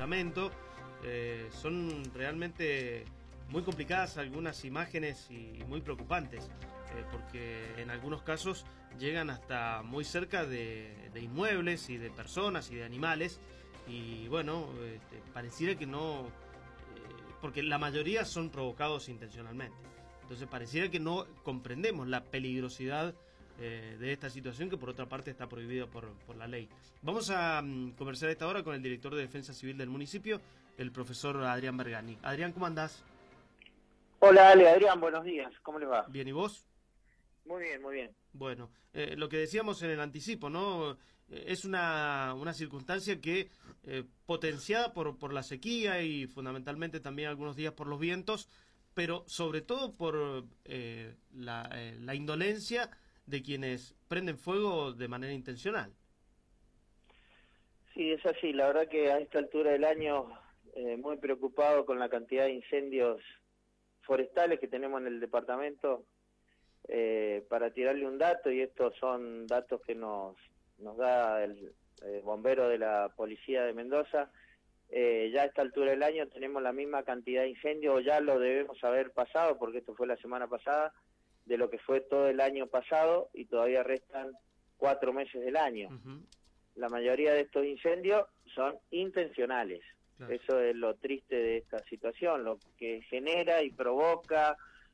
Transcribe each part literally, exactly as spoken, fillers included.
departamento. Eh, son realmente muy complicadas algunas imágenes y muy preocupantes, eh, porque en algunos casos llegan hasta muy cerca de, de inmuebles y de personas y de animales, y bueno, este, pareciera que no, eh, porque la mayoría son provocados intencionalmente. Entonces pareciera que no comprendemos la peligrosidad eh, de esta situación, que por otra parte está prohibida por, por la ley. Vamos a um, conversar a esta hora con el director de Defensa Civil del municipio, el profesor Adrián Bergani. Adrián, ¿cómo andás? Hola Ale, Adrián, buenos días, ¿cómo le va? Bien, ¿y vos? Muy bien, muy bien. Bueno, eh, lo que decíamos en el anticipo, ¿no? Eh, es una, una circunstancia que, eh, potenciada por, por la sequía y fundamentalmente también algunos días por los vientos, pero sobre todo por eh, la, eh, la indolencia de quienes prenden fuego de manera intencional. Sí, es así, la verdad que a esta altura del año eh, muy preocupado con la cantidad de incendios forestales que tenemos en el departamento. Eh, para tirarle un dato, y estos son datos que nos, nos da el, el bombero de la policía de Mendoza, eh, ya a esta altura del año tenemos la misma cantidad de incendios, o ya lo debemos haber pasado, porque esto fue la semana pasada, de lo que fue todo el año pasado, y todavía restan cuatro meses del año. Uh-huh. La mayoría de estos incendios son intencionales. Claro. Eso es lo triste de esta situación, lo que genera y provoca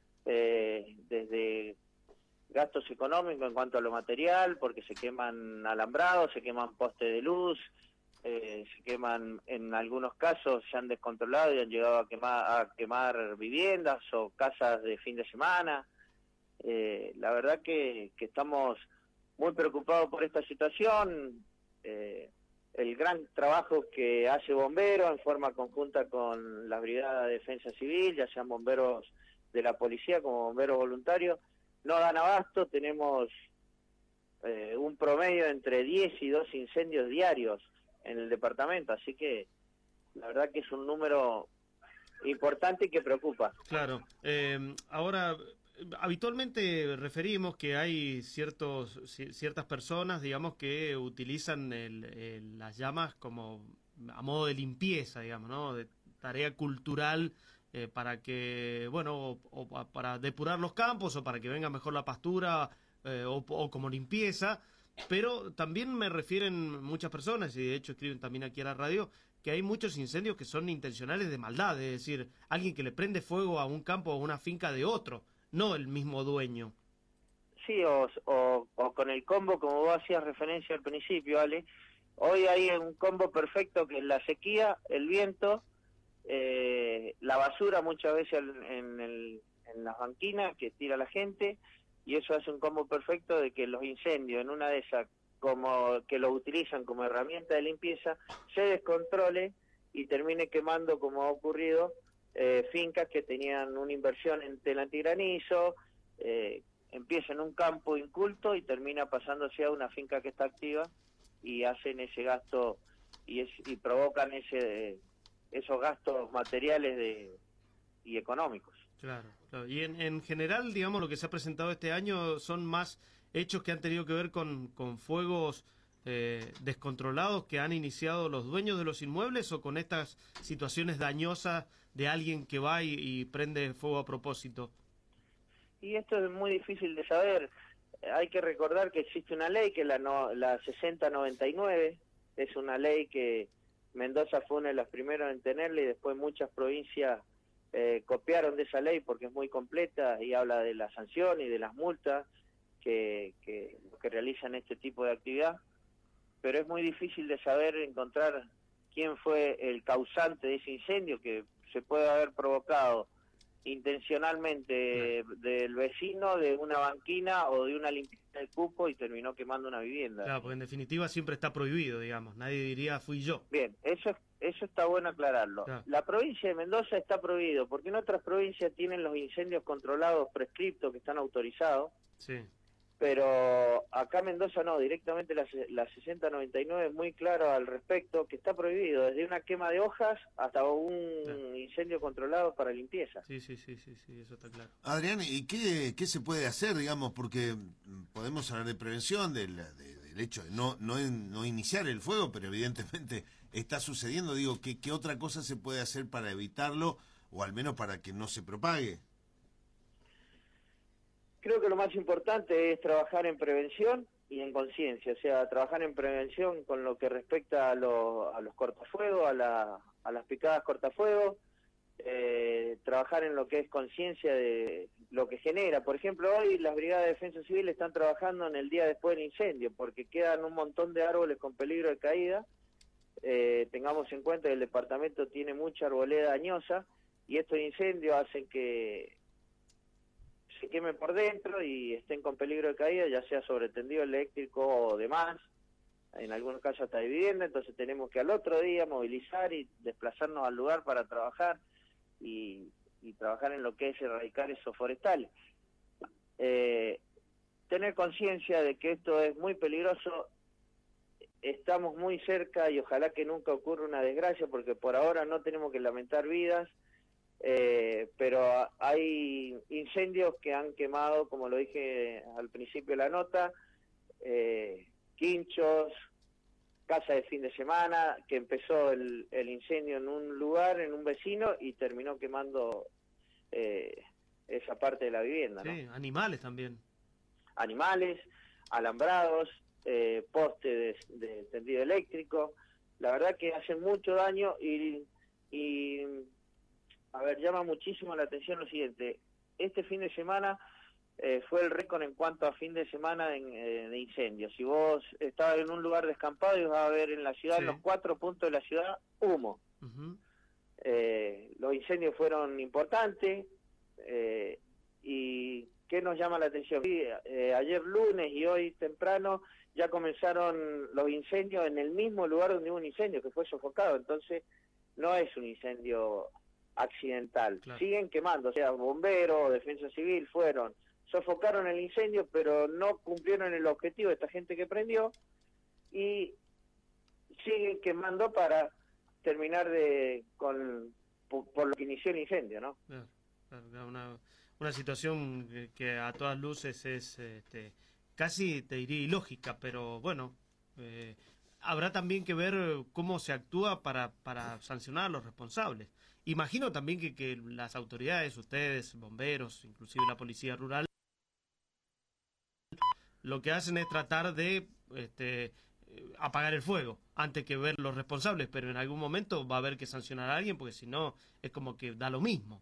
eh, desde gastos económicos en cuanto a lo material, porque se queman alambrados, se queman postes de luz, eh, se queman, en algunos casos se han descontrolado y han llegado a quemar, a quemar viviendas o casas de fin de semana. Eh, la verdad que, que estamos muy preocupados por esta situación. Eh, el gran trabajo que hace Bomberos en forma conjunta con las brigadas de defensa civil, ya sean bomberos de la policía como bomberos voluntarios, no dan abasto. Tenemos eh, un promedio entre diez y doce incendios diarios en el departamento, así que la verdad que es un número importante y que preocupa. Claro, eh, ahora habitualmente referimos que hay ciertos ciertas personas, digamos, que utilizan el, el, las llamas como a modo de limpieza, digamos, ¿no? De tarea cultural, eh, para que, bueno, o, o para depurar los campos o para que venga mejor la pastura, eh, o, o como limpieza. Pero también me refieren muchas personas, y de hecho escriben también aquí a la radio, que hay muchos incendios que son intencionales de maldad, es decir, alguien que le prende fuego a un campo o a una finca de otro, no el mismo dueño. Sí, o, o, o con el combo, como vos hacías referencia al principio, Ale. Hoy hay un combo perfecto que es la sequía, el viento, eh, la basura muchas veces en, en, el, en las banquinas que tira la gente, y eso hace un combo perfecto de que los incendios, en una de esas, como que lo utilizan como herramienta de limpieza, se descontrole y termine quemando, como ha ocurrido, eh, fincas que tenían una inversión en tela antigranizo, eh, empieza en un campo inculto y termina pasándose a una finca que está activa, y hacen ese gasto y, es, y provocan ese esos gastos materiales de, y económicos. Claro, claro. Y en, en general, digamos, lo que se ha presentado este año son más hechos que han tenido que ver con, con fuegos eh, descontrolados que han iniciado los dueños de los inmuebles, o con estas situaciones dañosas de alguien que va y, y prende fuego a propósito. Y esto es muy difícil de saber. Hay que recordar que existe una ley, que es la, no, la sesenta noventa y nueve, es una ley que Mendoza fue una de las primeras en tenerla, y después muchas provincias eh, copiaron de esa ley porque es muy completa y habla de la sanción y de las multas que, que, que realizan este tipo de actividad, pero es muy difícil de saber, encontrar quién fue el causante de ese incendio, que se puede haber provocado intencionalmente del vecino, de una banquina o de una limpieza del cupo, y terminó quemando una vivienda. Claro, porque en definitiva siempre está prohibido, digamos, nadie diría fui yo. Bien, eso eso está bueno aclararlo. Claro. La provincia de Mendoza está prohibido, porque en otras provincias tienen los incendios controlados prescriptos que están autorizados. Sí. Pero acá Mendoza no, directamente la, la sesenta noventa y nueve es muy claro al respecto, que está prohibido, desde una quema de hojas hasta un claro. incendio controlado para limpieza. Sí, sí, sí, sí, sí, eso está claro. Adrián, ¿y qué, qué se puede hacer, digamos, porque podemos hablar de prevención, del, de, del hecho de no, no, no iniciar el fuego, pero evidentemente está sucediendo. Digo, ¿qué, qué otra cosa se puede hacer para evitarlo o al menos para que no se propague? Creo que lo más importante es trabajar en prevención y en conciencia, o sea, trabajar en prevención con lo que respecta a, lo, a los cortafuegos, a, la, a las picadas cortafuegos, eh, trabajar en lo que es conciencia de lo que genera. Por ejemplo, hoy las brigadas de defensa civil están trabajando en el día después del incendio, porque quedan un montón de árboles con peligro de caída. Eh, tengamos en cuenta que el departamento tiene mucha arboleda dañosa y estos incendios hacen que se quemen por dentro y estén con peligro de caída, ya sea sobre tendido eléctrico o demás, en algunos casos hasta de vivienda. Entonces tenemos que al otro día movilizar y desplazarnos al lugar para trabajar y, y trabajar en lo que es erradicar esos forestales. Eh, tener conciencia de que esto es muy peligroso, estamos muy cerca y ojalá que nunca ocurra una desgracia, porque por ahora no tenemos que lamentar vidas. Eh, pero hay incendios que han quemado, como lo dije al principio de la nota, eh, quinchos, casa de fin de semana, que empezó el, el incendio en un lugar, en un vecino, y terminó quemando eh, esa parte de la vivienda, ¿no? Sí, animales también. Animales, alambrados, eh, poste de, de tendido eléctrico. La verdad que hacen mucho daño y... y a ver, llama muchísimo la atención lo siguiente. Este fin de semana eh, fue el récord en cuanto a fin de semana de, eh, de incendios. Si vos estabas en un lugar descampado y vas a ver en la ciudad, sí, en los cuatro puntos de la ciudad, humo. Uh-huh. eh, los incendios fueron importantes. Eh, ¿Y qué nos llama la atención? Sí, eh, ayer lunes y hoy temprano ya comenzaron los incendios en el mismo lugar donde hubo un incendio, que fue sofocado. Entonces, no es un incendio accidental, claro. Siguen quemando, o sea, bomberos, defensa civil fueron, sofocaron el incendio, pero no cumplieron el objetivo de esta gente que prendió y siguen quemando para terminar de con por, por lo que inició el incendio, ¿no? Claro, claro, una, una situación que, que a todas luces es este, casi, te diría, ilógica, pero bueno, eh, habrá también que ver cómo se actúa para, para sancionar a los responsables. Imagino también que, que las autoridades, ustedes, bomberos, inclusive la policía rural, lo que hacen es tratar de este, apagar el fuego antes que ver los responsables, pero en algún momento va a haber que sancionar a alguien porque si no es como que da lo mismo.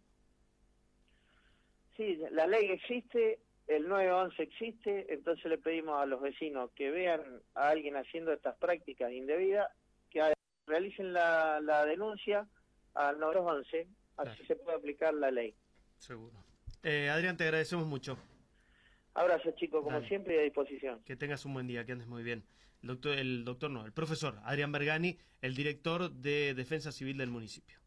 Sí, la ley existe, el nueve once existe, entonces le pedimos a los vecinos que vean a alguien haciendo estas prácticas indebidas, que realicen la, la denuncia al nueve once, así claro. Se puede aplicar la ley. Seguro. Eh, Adrián, te agradecemos mucho. Abrazo, chico, como Dale. Siempre, y a disposición. Que tengas un buen día, que andes muy bien. El doctor, el doctor no, el profesor Adrián Bergani, el director de Defensa Civil del municipio.